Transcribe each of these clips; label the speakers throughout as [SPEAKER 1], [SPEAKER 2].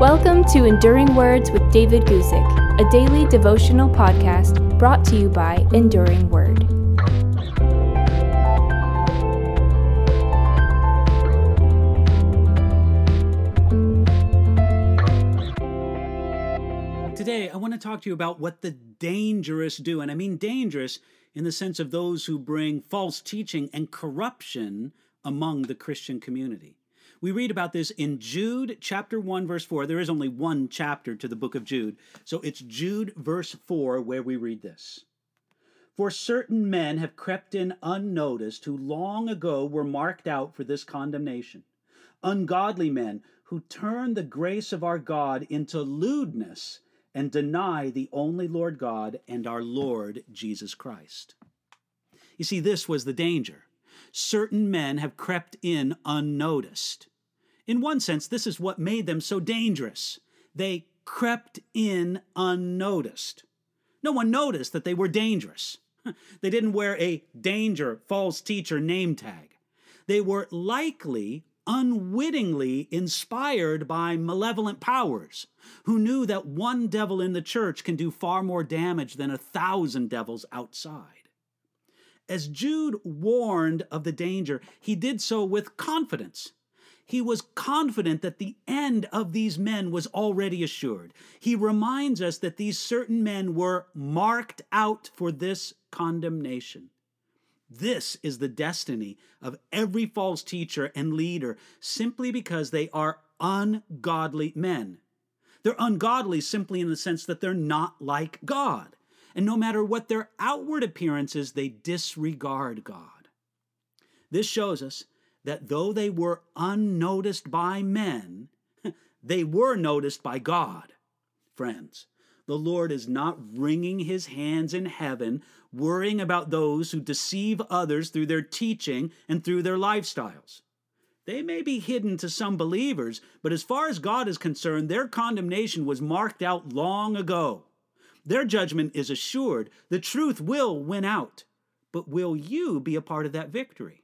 [SPEAKER 1] Welcome to Enduring Words with David Guzik, a daily devotional podcast brought to you by Enduring Word.
[SPEAKER 2] Today, I want to talk to you about what the dangerous do. And I mean dangerous in the sense of those who bring false teaching and corruption among the Christian community. We read about this in Jude chapter 1, verse 4. There is only one chapter to the book of Jude. So it's Jude verse 4 where we read this. For certain men have crept in unnoticed who long ago were marked out for this condemnation. Ungodly men who turn the grace of our God into lewdness and deny the only Lord God and our Lord Jesus Christ. You see, this was the danger. Certain men have crept in unnoticed. In one sense, this is what made them so dangerous. They crept in unnoticed. No one noticed that they were dangerous. They didn't wear a danger false teacher name tag. They were likely unwittingly inspired by malevolent powers who knew that one devil in the church can do far more damage than 1,000 devils outside. As Jude warned of the danger, he did so with confidence. He was confident that the end of these men was already assured. He reminds us that these certain men were marked out for this condemnation. This is the destiny of every false teacher and leader simply because they are ungodly men. They're ungodly simply in the sense that they're not like God. And no matter what their outward appearance is, they disregard God. This shows us that though they were unnoticed by men, they were noticed by God. Friends, the Lord is not wringing his hands in heaven, worrying about those who deceive others through their teaching and through their lifestyles. They may be hidden to some believers, but as far as God is concerned, their condemnation was marked out long ago. Their judgment is assured. The truth will win out. But will you be a part of that victory?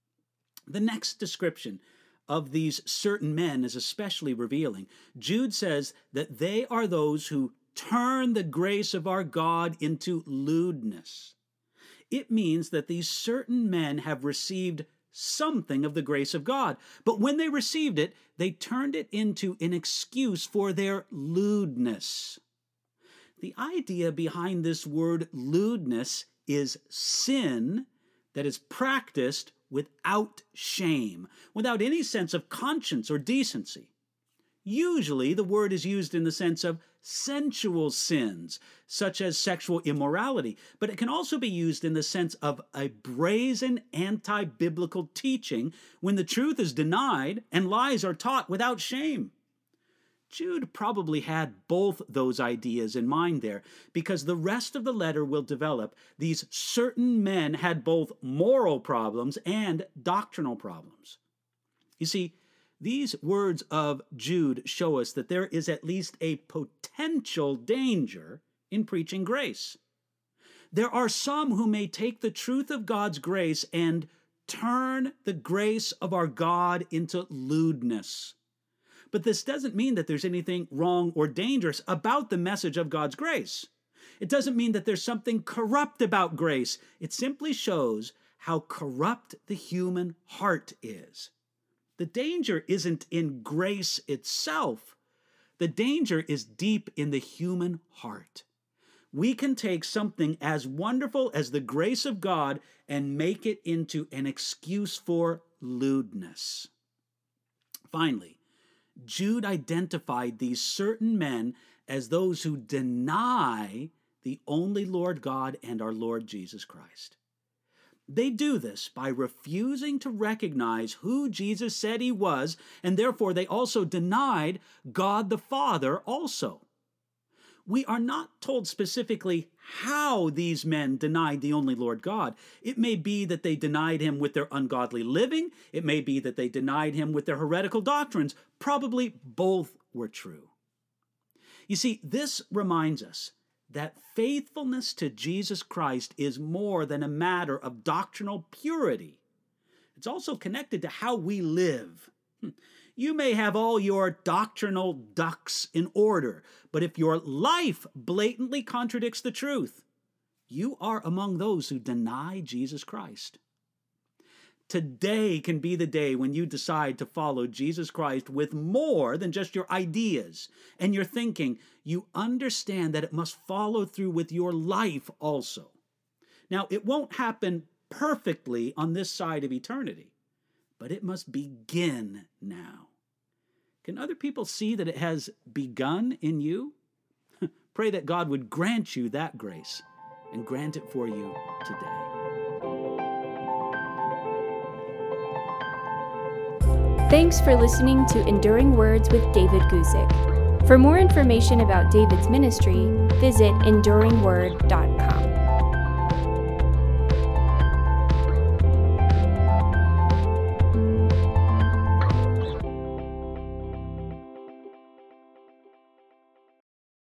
[SPEAKER 2] The next description of these certain men is especially revealing. Jude says that they are those who turn the grace of our God into lewdness. It means that these certain men have received something of the grace of God, but when they received it, they turned it into an excuse for their lewdness. The idea behind this word lewdness is sin that is practiced without shame, without any sense of conscience or decency. Usually, the word is used in the sense of sensual sins, such as sexual immorality, but it can also be used in the sense of a brazen anti-biblical teaching when the truth is denied and lies are taught without shame. Jude probably had both those ideas in mind there, because the rest of the letter will develop these certain men had both moral problems and doctrinal problems. You see, these words of Jude show us that there is at least a potential danger in preaching grace. There are some who may take the truth of God's grace and turn the grace of our God into lewdness. But this doesn't mean that there's anything wrong or dangerous about the message of God's grace. It doesn't mean that there's something corrupt about grace. It simply shows how corrupt the human heart is. The danger isn't in grace itself. The danger is deep in the human heart. We can take something as wonderful as the grace of God and make it into an excuse for lewdness. Finally, Jude identified these certain men as those who deny the only Lord God and our Lord Jesus Christ. They do this by refusing to recognize who Jesus said he was, and therefore they also denied God the Father also. We are not told specifically how these men denied the only Lord God. It may be that they denied him with their ungodly living. It may be that they denied him with their heretical doctrines. Probably both were true. You see, this reminds us that faithfulness to Jesus Christ is more than a matter of doctrinal purity. It's also connected to how we live. You may have all your doctrinal ducks in order, but if your life blatantly contradicts the truth, you are among those who deny Jesus Christ. Today can be the day when you decide to follow Jesus Christ with more than just your ideas and your thinking. You understand that it must follow through with your life also. Now, it won't happen perfectly on this side of eternity, but it must begin now. Can other people see that it has begun in you? Pray that God would grant you that grace and grant it for you today.
[SPEAKER 1] Thanks for listening to Enduring Words with David Guzik. For more information about David's ministry, visit enduringword.org.